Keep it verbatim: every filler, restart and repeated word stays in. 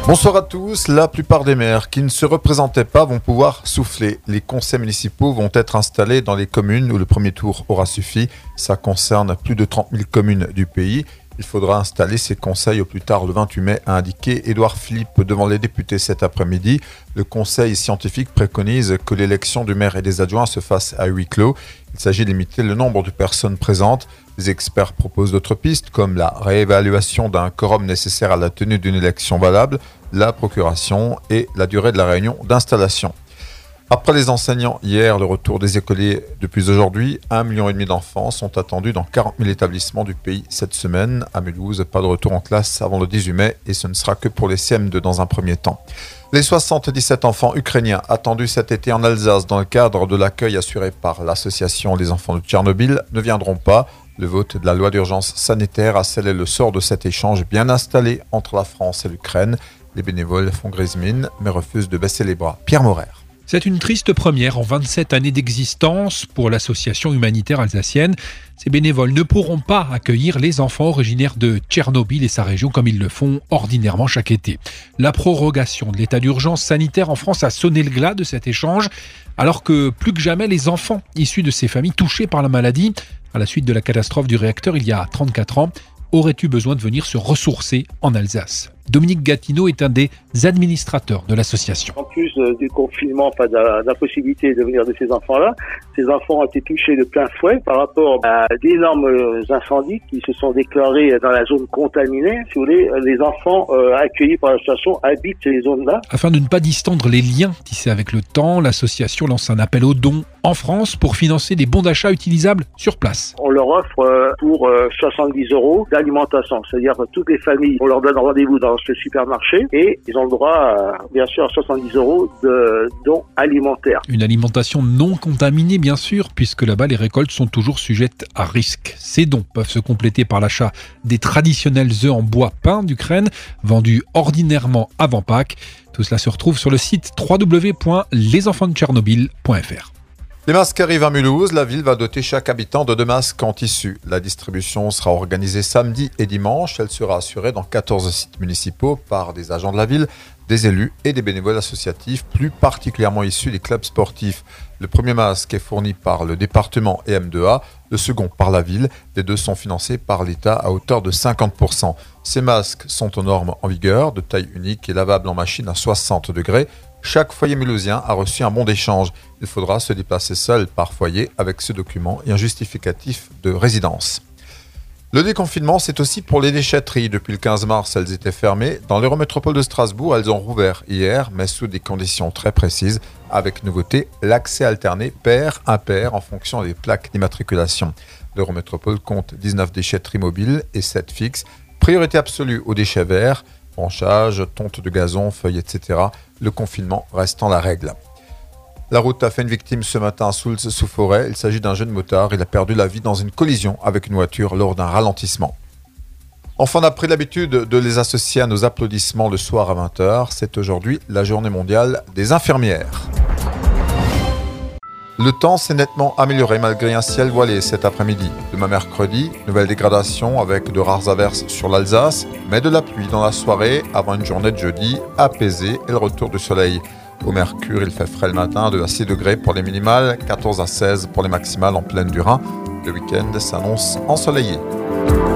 Bonsoir à tous. La plupart des maires qui ne se représentaient pas vont pouvoir souffler. Les conseils municipaux vont être installés dans les communes où le premier tour aura suffi. Ça concerne plus de trente mille communes du pays. Il faudra installer ces conseils au plus tard le vingt-huit mai, a indiqué Édouard Philippe devant les députés cet après-midi. Le conseil scientifique préconise que l'élection du maire et des adjoints se fasse à huis clos. Il s'agit de limiter le nombre de personnes présentes. Les experts proposent d'autres pistes comme la réévaluation d'un quorum nécessaire à la tenue d'une élection valable, la procuration et la durée de la réunion d'installation. Après les enseignants, hier, le retour des écoliers depuis aujourd'hui, un million et demi d'enfants sont attendus dans quarante mille établissements du pays cette semaine. À Mulhouse, pas de retour en classe avant le dix-huit mai et ce ne sera que pour les C M deux dans un premier temps. Les soixante-dix-sept enfants ukrainiens attendus cet été en Alsace dans le cadre de l'accueil assuré par l'association Les Enfants de Tchernobyl ne viendront pas. Le vote de la loi d'urgence sanitaire a scellé le sort de cet échange bien installé entre la France et l'Ukraine. Les bénévoles font grise mine mais refusent de baisser les bras. Pierre Maurer. C'est une triste première en vingt-sept années d'existence pour l'association humanitaire alsacienne. Ces bénévoles ne pourront pas accueillir les enfants originaires de Tchernobyl et sa région comme ils le font ordinairement chaque été. La prorogation de l'état d'urgence sanitaire en France a sonné le glas de cet échange, alors que plus que jamais les enfants issus de ces familles touchées par la maladie, à la suite de la catastrophe du réacteur il y a trente-quatre ans, auraient eu besoin de venir se ressourcer en Alsace. Dominique Gatineau est un des administrateurs de l'association. En plus euh, du confinement, enfin de la, de la possibilité de venir de ces enfants-là, ces enfants ont été touchés de plein fouet par rapport à d'énormes incendies qui se sont déclarés dans la zone contaminée. Si vous voulez, les enfants euh, accueillis par l'association habitent ces zones-là. Afin de ne pas distendre les liens tissés avec le temps, l'association lance un appel aux dons en France pour financer des bons d'achat utilisables sur place. On leur offre euh, pour euh, soixante-dix euros d'alimentation, c'est-à-dire que toutes les familles, on leur donne rendez-vous dans ce supermarché et ils ont le droit, à, bien sûr, à soixante-dix euros de dons alimentaires. Une alimentation non contaminée, bien sûr, puisque là-bas, les récoltes sont toujours sujettes à risque. Ces dons peuvent se compléter par l'achat des traditionnels œufs en bois peint d'Ukraine, vendus ordinairement avant Pâques. Tout cela se retrouve sur le site w w w point les enfants de tchernobyl point f r. Les masques arrivent à Mulhouse. La ville va doter chaque habitant de deux masques en tissu. La distribution sera organisée samedi et dimanche. Elle sera assurée dans quatorze sites municipaux par des agents de la ville, des élus et des bénévoles associatifs, plus particulièrement issus des clubs sportifs. Le premier masque est fourni par le département et M deux A, le second par la ville. Les deux sont financés par l'État à hauteur de cinquante pour cent. Ces masques sont aux normes en vigueur, de taille unique et lavables en machine à soixante degrés. Chaque foyer mulhousien a reçu un bon d'échange. Il faudra se déplacer seul par foyer avec ce document et un justificatif de résidence. Le déconfinement, c'est aussi pour les déchetteries. Depuis le quinze mars, elles étaient fermées. Dans l'Eurométropole de Strasbourg, elles ont rouvert hier, mais sous des conditions très précises. Avec nouveauté, l'accès alterné pair-impair en fonction des plaques d'immatriculation. L'Eurométropole compte dix-neuf déchetteries mobiles et sept fixes. Priorité absolue aux déchets verts, branchage, tonte de gazon, feuilles, et cetera. Le confinement restant la règle. La route a fait une victime ce matin à Soultz-sous-Forêt. Il s'agit d'un jeune motard. Il a perdu la vie dans une collision avec une voiture lors d'un ralentissement. Enfin, on a pris l'habitude de les associer à nos applaudissements le soir à vingt heures. C'est aujourd'hui la journée mondiale des infirmières. Le temps s'est nettement amélioré malgré un ciel voilé cet après-midi. Demain mercredi, nouvelle dégradation avec de rares averses sur l'Alsace, mais de la pluie dans la soirée avant une journée de jeudi apaisée et le retour du soleil. Au Mercure, il fait frais le matin, deux à six degrés pour les minimales, quatorze à seize pour les maximales en pleine du Rhin. Le week-end s'annonce ensoleillé.